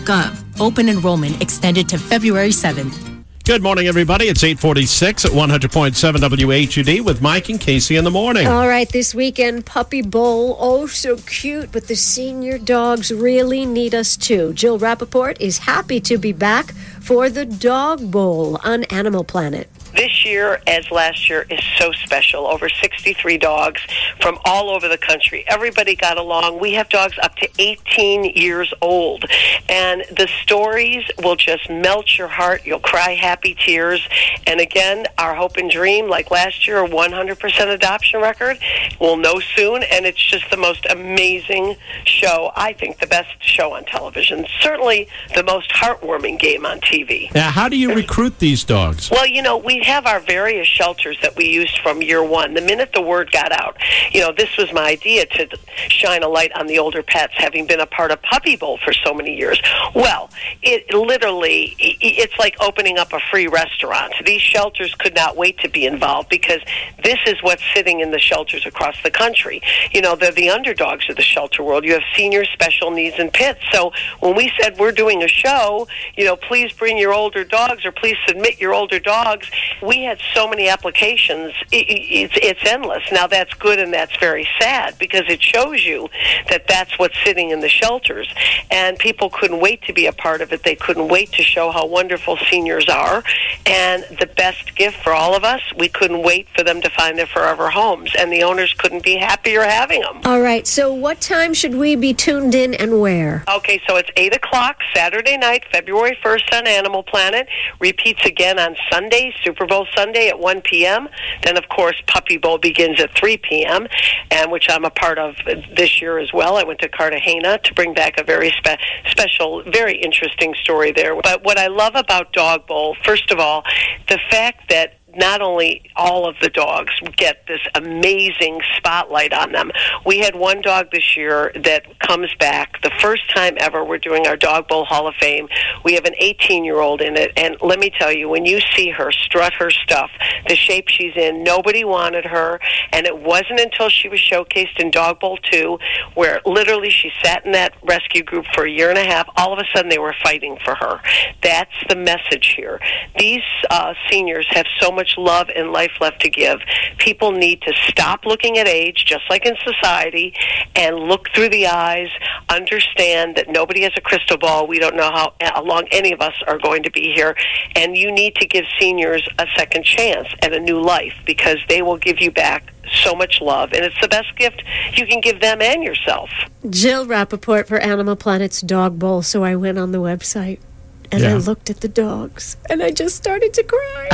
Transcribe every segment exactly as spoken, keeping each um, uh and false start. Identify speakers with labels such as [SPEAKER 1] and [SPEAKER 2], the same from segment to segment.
[SPEAKER 1] gov. Open enrollment extended to February seventh.
[SPEAKER 2] Good morning, everybody. It's eight forty-six at one hundred point seven W H U D with Mike and Casey in the morning.
[SPEAKER 3] All right, this weekend, Puppy Bowl. Oh, so cute, but the senior dogs really need us too. Jill Rappaport is happy to be back for the Dog Bowl on Animal Planet.
[SPEAKER 4] This year, as last year, is so special. Over sixty-three dogs from all over the country. Everybody got along. We have dogs up to eighteen years old. And the stories will just melt your heart. You'll cry happy tears. And again, our hope and dream, like last year, a one hundred percent adoption record. We'll know soon. And it's just the most amazing show. I think the best show on television. Certainly the most heartwarming game on T V.
[SPEAKER 2] Now, how do you recruit these dogs?
[SPEAKER 4] Well, you know, we have our various shelters that we used from year one. The minute the word got out, you know, this was my idea to shine a light on the older pets, having been a part of Puppy Bowl for so many years. Well, it literally, it's like opening up a free restaurant. These shelters could not wait to be involved because this is what's sitting in the shelters across the country. You know, they're the underdogs of the shelter world. You have seniors, special needs, and pits. So when we said we're doing a show, you know, please bring your older dogs or please submit your older dogs, we had so many applications, it's, it's endless. Now, that's good and that's very sad because it shows you that that's what's sitting in the shelters. And people couldn't wait to be a part of it. They couldn't wait to show how wonderful seniors are. And the best gift for all of us, we couldn't wait for them to find their forever homes. And the owners couldn't be happier having them.
[SPEAKER 3] All right, so what time should we be tuned in and where?
[SPEAKER 4] Okay, so it's eight o'clock Saturday night, February first on Animal Planet. Repeats again on Sunday, Super Bowl Sunday at one p.m. Then, of course, Puppy Bowl begins at three p.m., and which I'm a part of this year as well. I went to Cartagena to bring back a very spe- special, very interesting story there. But what I love about Dog Bowl, first of all, the fact that not only all of the dogs get this amazing spotlight on them. We had one dog this year that comes back. The first time ever we're doing our Dog Bowl Hall of Fame. We have an eighteen-year-old in it, and let me tell you, when you see her strut her stuff, the shape she's in, nobody wanted her, and it wasn't until she was showcased in Dog Bowl two, where literally she sat in that rescue group for a year and a half, all of a sudden they were fighting for her. That's the message here. These uh, seniors have so much love and life left to give. People need to stop looking at age, just like in society, and look through the eyes, understand that nobody has a crystal ball. We don't know how, how long any of us are going to be here, and you need to give seniors a second chance at a new life because they will give you back so much love, and it's the best gift you can give them and yourself.
[SPEAKER 3] Jill Rappaport for Animal Planet's Dog Bowl. So I went on the website and
[SPEAKER 2] Yeah.
[SPEAKER 3] I looked at the dogs and I just started to cry.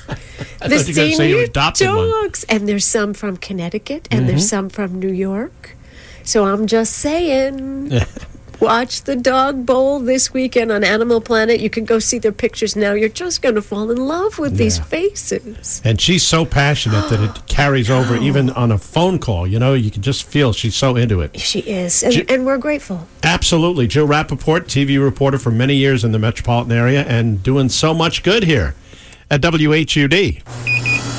[SPEAKER 2] I
[SPEAKER 3] The
[SPEAKER 2] thought you were gonna say you
[SPEAKER 3] senior
[SPEAKER 2] adopted one.
[SPEAKER 3] dogs, and there's some from Connecticut, and
[SPEAKER 2] Mm-hmm.
[SPEAKER 3] there's some from New York. So I'm just saying, watch the Dog Bowl this weekend on Animal Planet. You can go see their pictures now. You're just going to fall in love with these
[SPEAKER 2] Yeah.
[SPEAKER 3] faces.
[SPEAKER 2] And she's so passionate that it carries over even on a phone call. You know, you can just feel she's so into it.
[SPEAKER 3] She is, and,
[SPEAKER 2] Ji-
[SPEAKER 3] and we're grateful.
[SPEAKER 2] Absolutely. Jill Rappaport, T V reporter for many years in the metropolitan area and doing so much good here at W H U D.